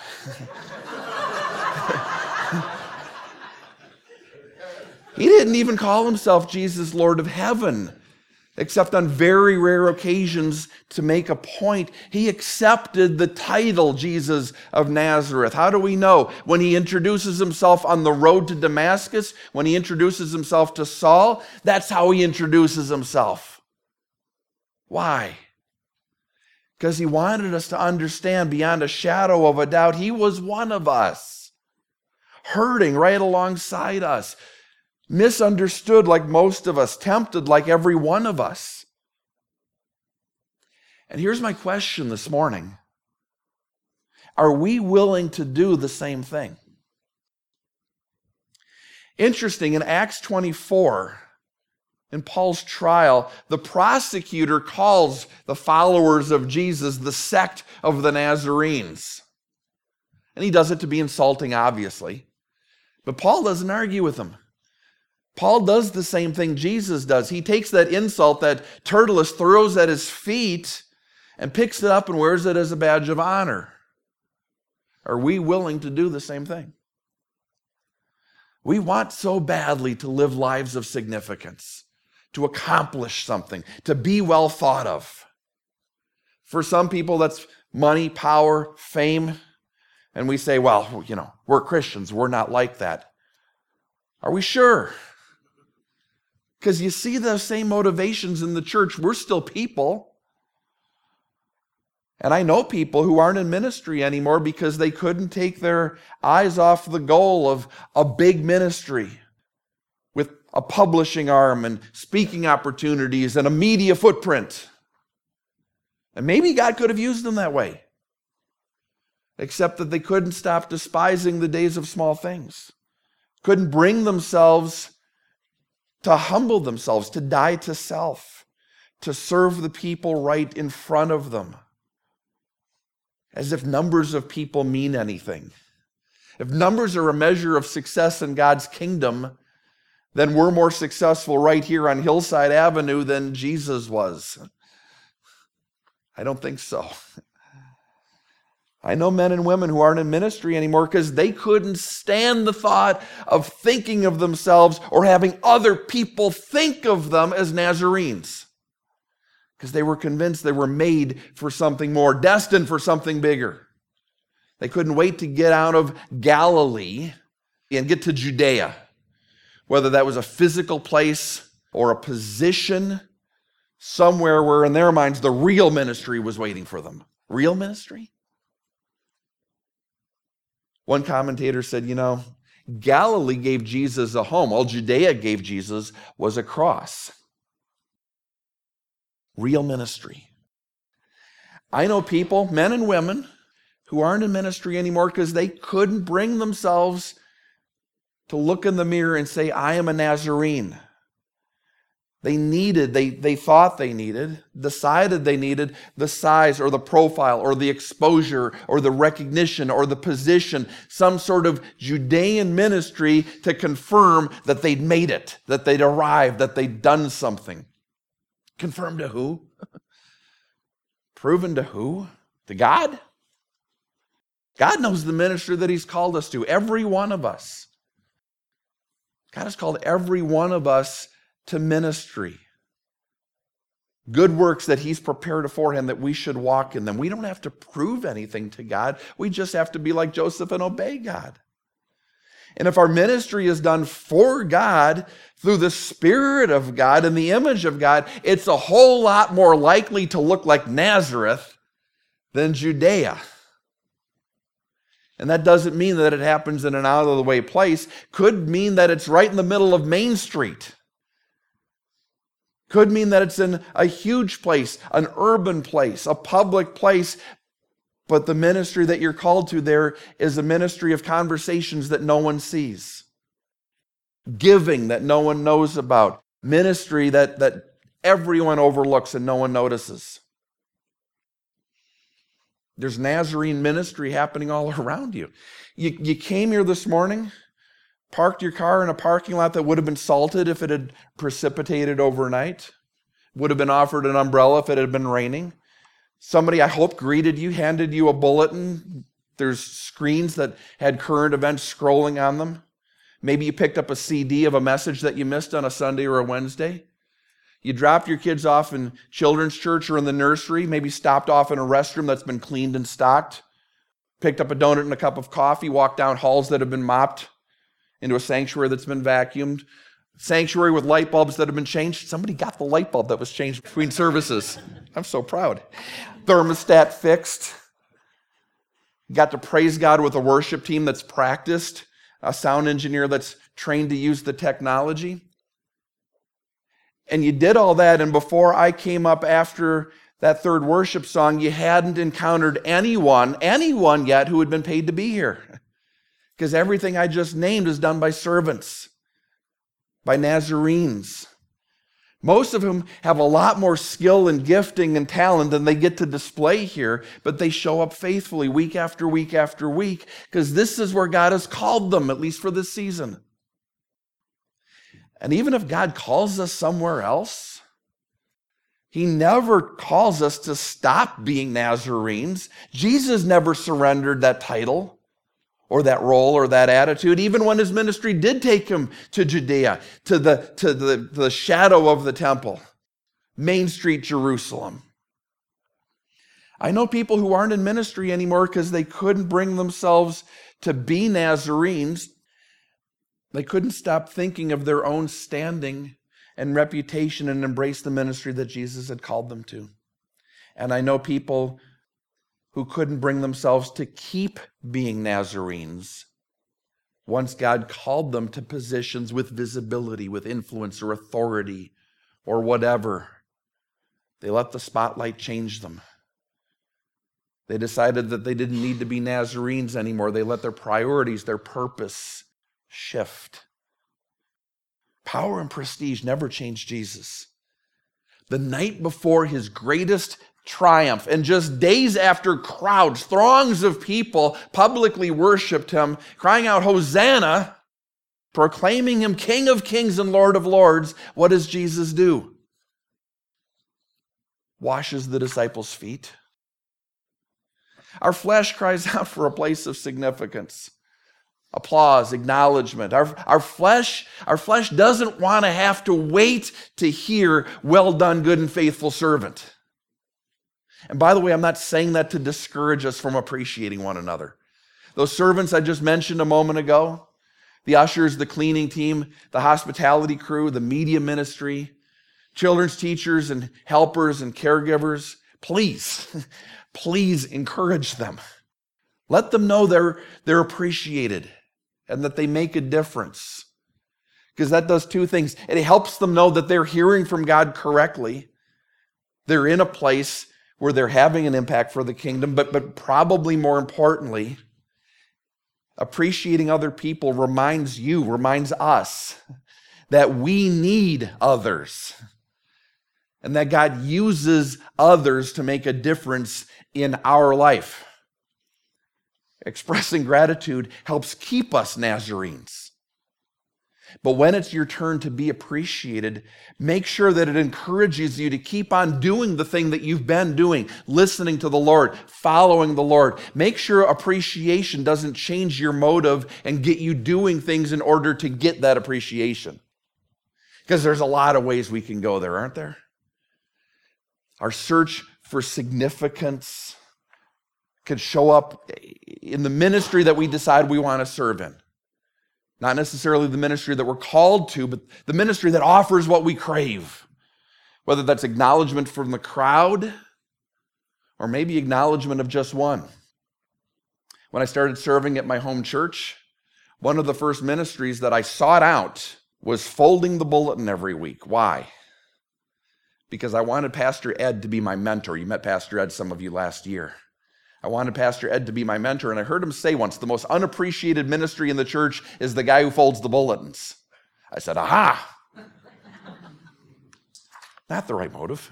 He didn't even call himself Jesus, Lord of heaven, except on very rare occasions to make a point. He accepted the title Jesus of Nazareth. How do we know? When he introduces himself on the road to Damascus, when he introduces himself to Saul, that's how he introduces himself. Why? Because he wanted us to understand beyond a shadow of a doubt, he was one of us, hurting right alongside us, misunderstood like most of us, tempted like every one of us. And here's my question this morning. Are we willing to do the same thing? Interesting, in Acts twenty-four, in Paul's trial, the prosecutor calls the followers of Jesus the sect of the Nazarenes. And he does it to be insulting, obviously. But Paul doesn't argue with them. Paul does the same thing Jesus does. He takes that insult that Tertullus throws at his feet and picks it up and wears it as a badge of honor. Are we willing to do the same thing? We want so badly to live lives of significance, to accomplish something, to be well thought of. For some people, that's money, power, fame, and we say, well, you know, we're Christians, we're not like that. Are we sure? Because you see those same motivations in the church. We're still people. And I know people who aren't in ministry anymore because they couldn't take their eyes off the goal of a big ministry with a publishing arm and speaking opportunities and a media footprint. And maybe God could have used them that way, except that they couldn't stop despising the days of small things, couldn't bring themselves to humble themselves, to die to self, to serve the people right in front of them. As if numbers of people mean anything. If numbers are a measure of success in God's kingdom, then we're more successful right here on Hillside Avenue than Jesus was. I don't think so. I know men and women who aren't in ministry anymore because they couldn't stand the thought of thinking of themselves or having other people think of them as Nazarenes. Because they were convinced they were made for something more, destined for something bigger. They couldn't wait to get out of Galilee and get to Judea, whether that was a physical place or a position somewhere where in their minds the real ministry was waiting for them. Real ministry? One commentator said, you know, Galilee gave Jesus a home. All Judea gave Jesus was a cross. Real ministry. I know people, men and women, who aren't in ministry anymore because they couldn't bring themselves to look in the mirror and say, I am a Nazarene. They needed, they, they thought they needed, decided they needed the size or the profile or the exposure or the recognition or the position, some sort of Judean ministry to confirm that they'd made it, that they'd arrived, that they'd done something. Confirmed to who? Proven to who? To God? God knows the ministry that He's called us to, every one of us. God has called every one of us to ministry. Good works that He's prepared beforehand that we should walk in them. We don't have to prove anything to God. We just have to be like Joseph and obey God. And if our ministry is done for God, through the Spirit of God and the image of God, it's a whole lot more likely to look like Nazareth than Judea. And that doesn't mean that it happens in an out-of-the-way place. Could mean that it's right in the middle of Main Street. Could mean that it's in a huge place, an urban place, a public place. But the ministry that you're called to there is a ministry of conversations that no one sees. Giving that no one knows about. Ministry that, that everyone overlooks and no one notices. There's Nazarene ministry happening all around you. You, you came here this morning, parked your car in a parking lot that would have been salted if it had precipitated overnight. Would have been offered an umbrella if it had been raining. Somebody, I hope, greeted you, handed you a bulletin. There's screens that had current events scrolling on them. Maybe you picked up a C D of a message that you missed on a Sunday or a Wednesday. You dropped your kids off in children's church or in the nursery, maybe stopped off in a restroom that's been cleaned and stocked, picked up a donut and a cup of coffee, walked down halls that have been mopped into a sanctuary that's been vacuumed, sanctuary with light bulbs that have been changed. Somebody got the light bulb that was changed between services. I'm so proud. Thermostat fixed. Got to praise God with a worship team that's practiced, a sound engineer that's trained to use the technology. And you did all that, and before I came up after that third worship song, you hadn't encountered anyone, anyone yet who had been paid to be here. Because everything I just named is done by servants, by Nazarenes. Most of whom have a lot more skill and gifting and talent than they get to display here, but they show up faithfully week after week after week, because this is where God has called them, at least for this season. And even if God calls us somewhere else, He never calls us to stop being Nazarenes. Jesus never surrendered that title or that role or that attitude, even when His ministry did take Him to Judea, to the, to the, the shadow of the temple, Main Street, Jerusalem. I know people who aren't in ministry anymore because they couldn't bring themselves to be Nazarenes. They couldn't stop thinking of their own standing and reputation and embrace the ministry that Jesus had called them to. And I know people who couldn't bring themselves to keep being Nazarenes once God called them to positions with visibility, with influence or authority or whatever. They let the spotlight change them. They decided that they didn't need to be Nazarenes anymore. They let their priorities, their purpose shift. Power and prestige never changed Jesus. The night before his greatest triumph, and just days after crowds, throngs of people publicly worshiped him, crying out, Hosanna, proclaiming him King of Kings and Lord of Lords, what does Jesus do? Washes the disciples' feet. Our flesh cries out for a place of significance, applause, acknowledgement. Our, our flesh, our flesh doesn't want to have to wait to hear, well done, good and faithful servant. And by the way, I'm not saying that to discourage us from appreciating one another. Those servants I just mentioned a moment ago, the ushers, the cleaning team, the hospitality crew, the media ministry, children's teachers and helpers and caregivers, please, please encourage them. Let them know they're, they're appreciated and that they make a difference. Because that does two things. It helps them know that they're hearing from God correctly. They're in a place where they're having an impact for the kingdom, but, but probably more importantly, appreciating other people reminds you, reminds us that we need others and that God uses others to make a difference in our life. Expressing gratitude helps keep us Nazarenes. But when it's your turn to be appreciated, make sure that it encourages you to keep on doing the thing that you've been doing, listening to the Lord, following the Lord. Make sure appreciation doesn't change your motive and get you doing things in order to get that appreciation. Because there's a lot of ways we can go there, aren't there? Our search for significance could show up in the ministry that we decide we want to serve in. Not necessarily the ministry that we're called to, but the ministry that offers what we crave. Whether that's acknowledgement from the crowd or maybe acknowledgement of just one. When I started serving at my home church, one of the first ministries that I sought out was folding the bulletin every week. Why? Because I wanted Pastor Ed to be my mentor. You met Pastor Ed, some of you, last year. I wanted Pastor Ed to be my mentor, and I heard him say once, the most unappreciated ministry in the church is the guy who folds the bulletins. I said, aha! Not the right motive.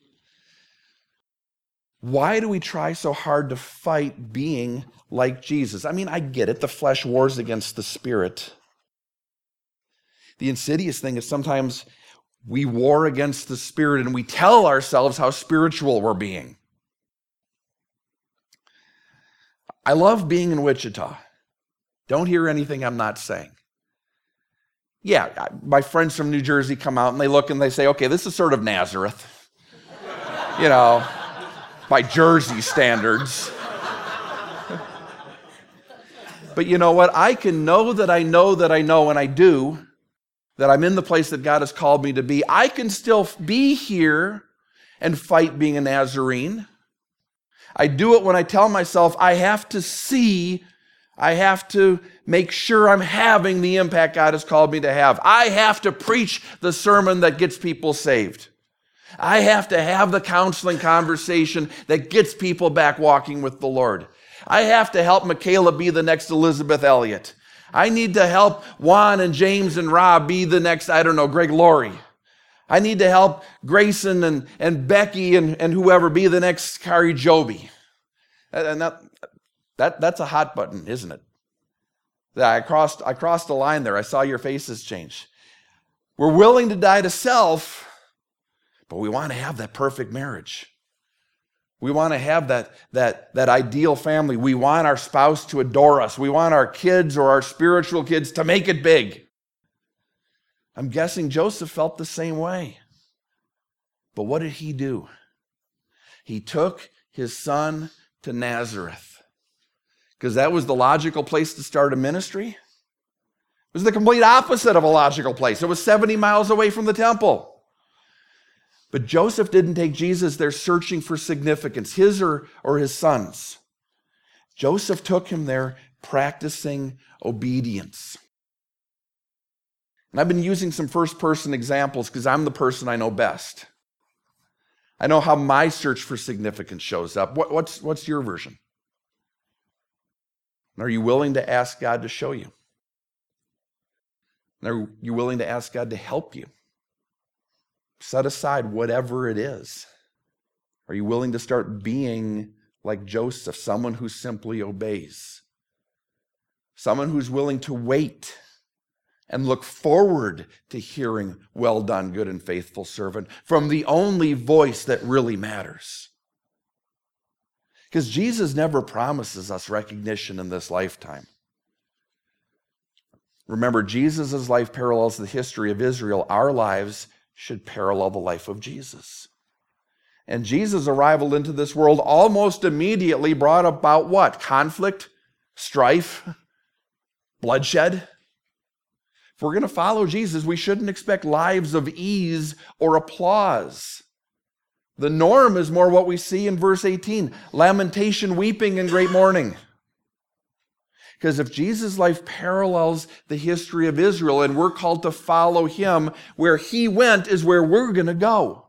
Why do we try so hard to fight being like Jesus? I mean, I get it. The flesh wars against the spirit. The insidious thing is sometimes we war against the spirit and we tell ourselves how spiritual we're being. I love being in Wichita. Don't hear anything I'm not saying. Yeah, my friends from New Jersey come out and they look and they say, okay, this is sort of Nazareth. You know, by Jersey standards. But you know what? I can know that I know that I know, and I do, that I'm in the place that God has called me to be. I can still be here and fight being a Nazarene. I do it when I tell myself I have to see, I have to make sure I'm having the impact God has called me to have. I have to preach the sermon that gets people saved. I have to have the counseling conversation that gets people back walking with the Lord. I have to help Michaela be the next Elizabeth Elliot. I need to help Juan and James and Rob be the next, I don't know, Greg Laurie. I need to help Grayson and, and Becky and, and whoever be the next Kari Joby. And that, that, that's a hot button, isn't it? I crossed, I crossed a line there. I saw your faces change. We're willing to die to self, but we want to have that perfect marriage. We want to have that, that, that ideal family. We want our spouse to adore us. We want our kids or our spiritual kids to make it big. I'm guessing Joseph felt the same way. But what did he do? He took his son to Nazareth, because that was the logical place to start a ministry. It was the complete opposite of a logical place. It was seventy miles away from the temple. But Joseph didn't take Jesus there searching for significance, his or, or his son's. Joseph took him there practicing obedience. And I've been using some first-person examples because I'm the person I know best. I know how my search for significance shows up. What, what's, what's your version? And are you willing to ask God to show you? And are you willing to ask God to help you? Set aside whatever it is. Are you willing to start being like Joseph, someone who simply obeys? Someone who's willing to wait and look forward to hearing, "Well done, good and faithful servant," from the only voice that really matters. Because Jesus never promises us recognition in this lifetime. Remember, Jesus' life parallels the history of Israel. Our lives should parallel the life of Jesus. And Jesus' arrival into this world almost immediately brought about what? Conflict, strife, bloodshed. If we're going to follow Jesus, we shouldn't expect lives of ease or applause. The norm is more what we see in verse eighteen, lamentation, weeping, and great mourning. Because if Jesus' life parallels the history of Israel and we're called to follow him, where he went is where we're going to go.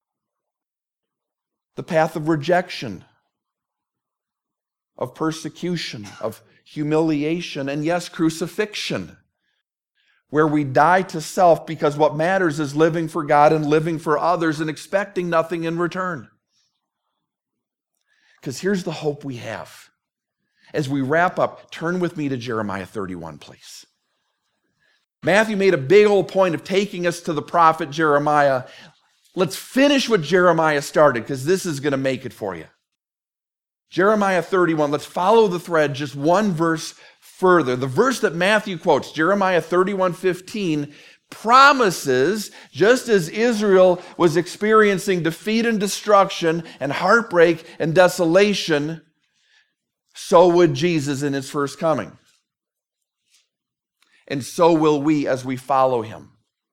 The path of rejection, of persecution, of humiliation, and yes, crucifixion, where we die to self because what matters is living for God and living for others and expecting nothing in return. Because here's the hope we have. As we wrap up, turn with me to Jeremiah thirty-one, please. Matthew made a big old point of taking us to the prophet Jeremiah. Let's finish what Jeremiah started, because this is going to make it for you. Jeremiah thirty-one, let's follow the thread just one verse further. The verse that Matthew quotes, Jeremiah thirty-one fifteen, promises, just as Israel was experiencing defeat and destruction and heartbreak and desolation, so would Jesus in his first coming. And so will we as we follow him.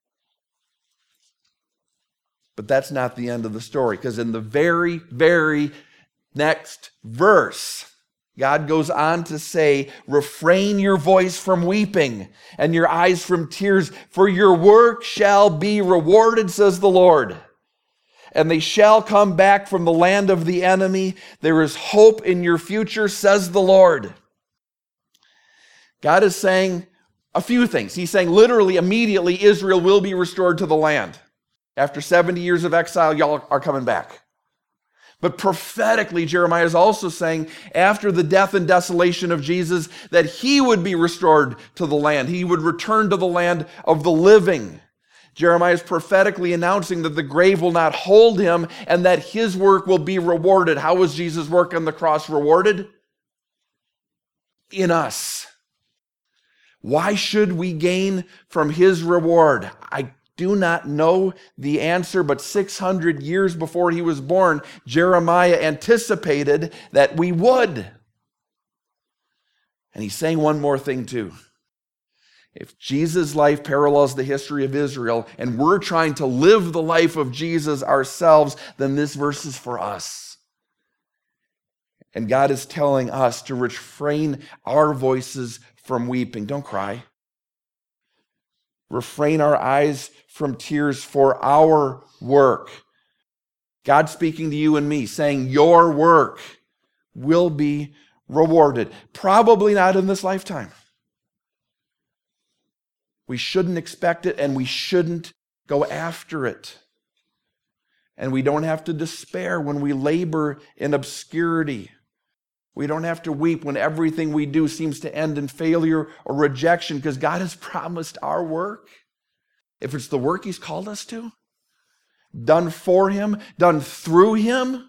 But that's not the end of the story, because in the very, very next verse, God goes on to say, refrain your voice from weeping and your eyes from tears, for your work shall be rewarded, says the Lord. And they shall come back from the land of the enemy. There is hope in your future, says the Lord. God is saying a few things. He's saying literally, immediately, Israel will be restored to the land. After seventy years of exile, y'all are coming back. But prophetically, Jeremiah is also saying after the death and desolation of Jesus, that he would be restored to the land. He would return to the land of the living. Jeremiah is prophetically announcing that the grave will not hold him and that his work will be rewarded. How was Jesus' work on the cross rewarded? In us. Why should we gain from his reward? I do not know the answer, but six hundred years before he was born, Jeremiah anticipated that we would. And he's saying one more thing too. If Jesus' life parallels the history of Israel, and we're trying to live the life of Jesus ourselves, then this verse is for us. And God is telling us to refrain our voices from weeping. Don't cry. Refrain our eyes from tears for our work. God speaking to you and me, saying your work will be rewarded. Probably not in this lifetime. We shouldn't expect it, and we shouldn't go after it. And we don't have to despair when we labor in obscurity. We don't have to weep when everything we do seems to end in failure or rejection, because God has promised our work. If it's the work he's called us to, done for him, done through him,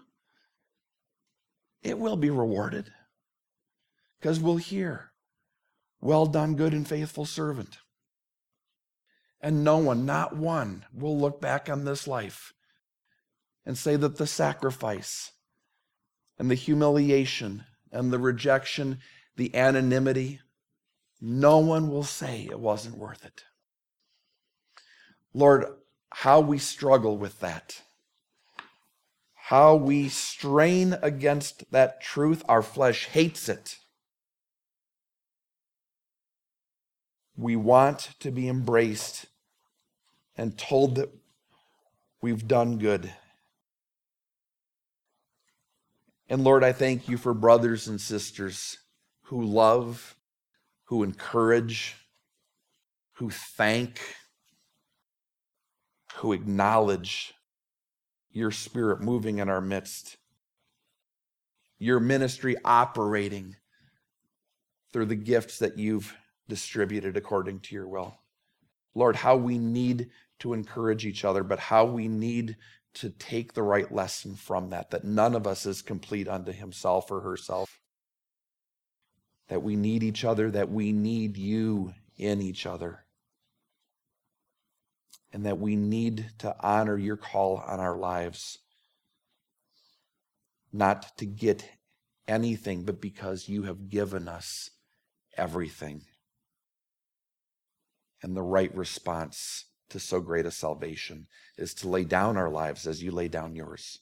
it will be rewarded. Because we'll hear, well done, good and faithful servant. And no one, not one, will look back on this life and say that the sacrifice and the humiliation and the rejection, the anonymity, no one will say it wasn't worth it. Lord, how we struggle with that. How we strain against that truth. Our flesh hates it. We want to be embraced and told that we've done good. And Lord, I thank you for brothers and sisters who love, who encourage, who thank, who acknowledge your Spirit moving in our midst, your ministry operating through the gifts that you've distributed according to your will. Lord, how we need to encourage each other, but how we need to take the right lesson from that, that none of us is complete unto himself or herself, that we need each other, that we need you in each other, and that we need to honor your call on our lives, not to get anything, but because you have given us everything. And the right response to so great a salvation is to lay down our lives as you lay down yours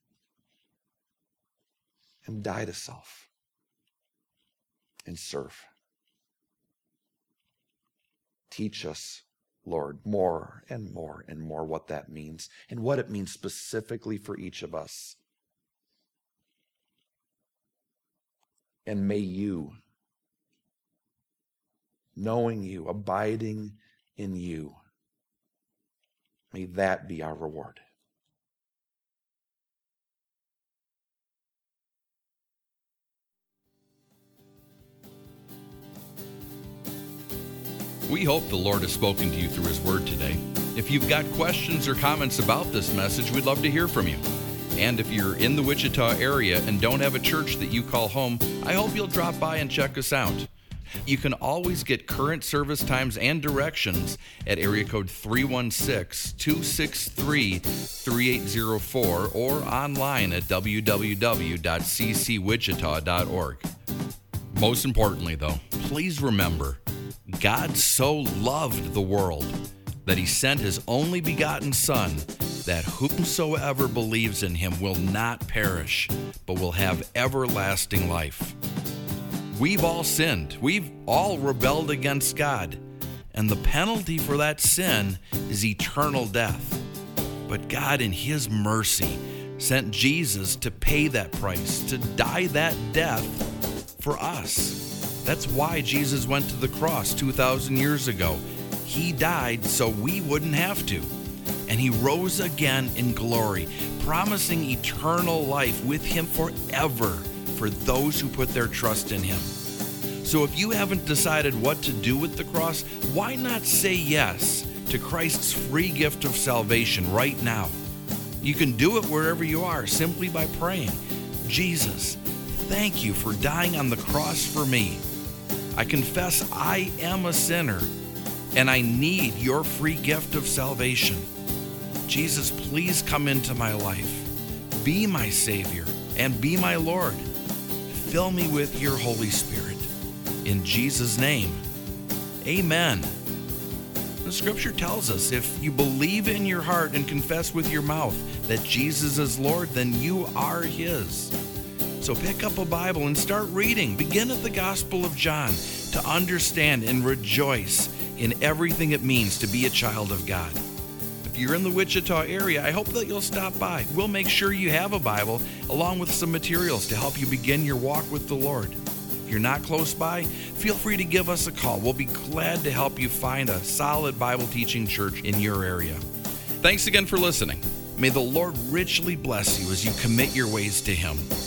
and die to self and serve. Teach us, Lord, more and more and more what that means and what it means specifically for each of us. And may you, knowing you, abiding in you, may that be our reward. We hope the Lord has spoken to you through his word today. If you've got questions or comments about this message, we'd love to hear from you. And if you're in the Wichita area and don't have a church that you call home, I hope you'll drop by and check us out. You can always get current service times and directions at area code three one six, two six three, three eight zero four or online at w w w dot c c wichita dot org. Most importantly, though, please remember, God so loved the world that he sent his only begotten Son, that whomsoever believes in him will not perish, but will have everlasting life. We've all sinned. We've all rebelled against God. And the penalty for that sin is eternal death. But God, in his mercy, sent Jesus to pay that price, to die that death for us. That's why Jesus went to the cross two thousand years ago. He died so we wouldn't have to. And he rose again in glory, promising eternal life with him forever for those who put their trust in him. So if you haven't decided what to do with the cross, why not say yes to Christ's free gift of salvation right now? You can do it wherever you are simply by praying, Jesus, thank you for dying on the cross for me. I confess I am a sinner and I need your free gift of salvation. Jesus, please come into my life. Be my Savior and be my Lord. Fill me with your Holy Spirit. In Jesus' name, amen. The scripture tells us if you believe in your heart and confess with your mouth that Jesus is Lord, then you are his. So pick up a Bible and start reading. Begin at the Gospel of John to understand and rejoice in everything it means to be a child of God. If you're in the Wichita area, I hope that you'll stop by. We'll make sure you have a Bible along with some materials to help you begin your walk with the Lord. If you're not close by, feel free to give us a call. We'll be glad to help you find a solid Bible teaching church in your area. Thanks again for listening. May the Lord richly bless you as you commit your ways to him.